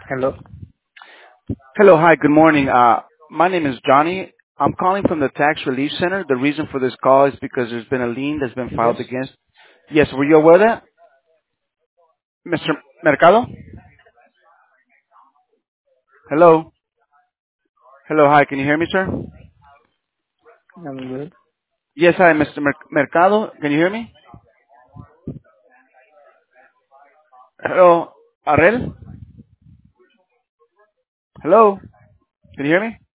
Hello. Hello. Hi, good morning. My name is Johnny. I'm calling from the Tax Relief Center. The reason for this call is because there's been a lien that's been Yes. filed against. Yes, were you aware of that? Mr. Mercado? Hello? Hello, hi, can you hear me, sir? I'm good. Yes, hi, Mr. Mercado. Can you hear me? Hello? Arel? Hello? Can you hear me?